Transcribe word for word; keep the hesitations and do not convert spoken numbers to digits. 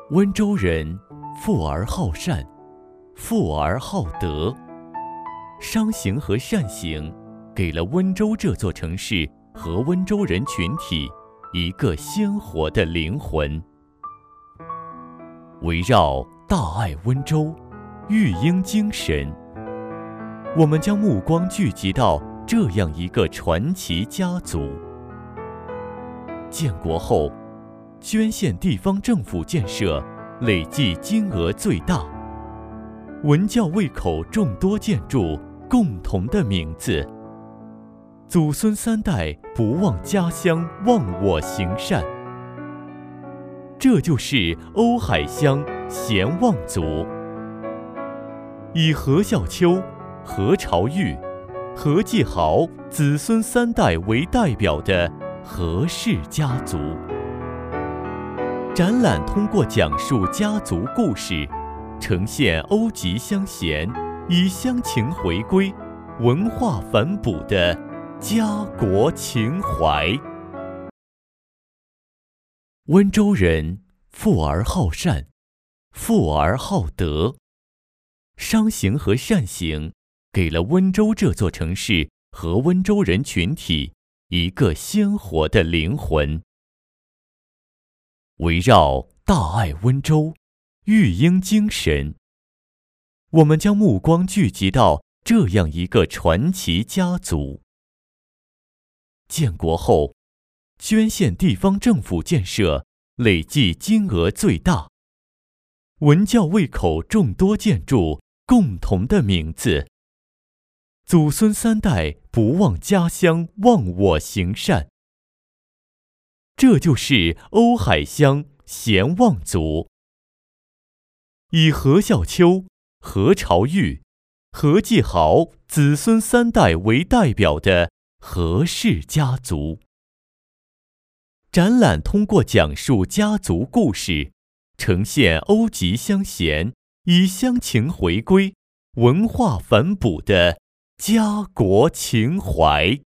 温州人富而好善，富而好德。商行和善行给了温州这座城市和温州人群体一个鲜活的灵魂。围绕大爱温州、育英精神，我们将目光聚集到这样一个传奇家族。建国后，捐献地方政府建设累计金额最大，文教卫口众多建筑共同的名字，祖孙三代不忘家乡，忘我行善。这就是瓯海乡贤望族，以何孝秋、何朝玉、何继豪子孙三代为代表的何氏家族。展览通过讲述家族故事，呈现瓯集乡贤以乡情回归、文化反哺的家国情怀。温州人富而好善，富而好德。商行和善行给了温州这座城市和温州人群体一个鲜活的灵魂。围绕大爱温州、育英精神，我们将目光聚集到这样一个传奇家族。建国后，捐献地方政府建设累计金额最大，文教卫口众多建筑共同的名字，祖孙三代不忘家乡，忘我行善。这就是瓯海乡贤望族，以何孝秋、何朝玉、何继豪子孙三代为代表的何氏家族。展览通过讲述家族故事，呈现瓯集乡贤以乡情回归、文化反哺的家国情怀。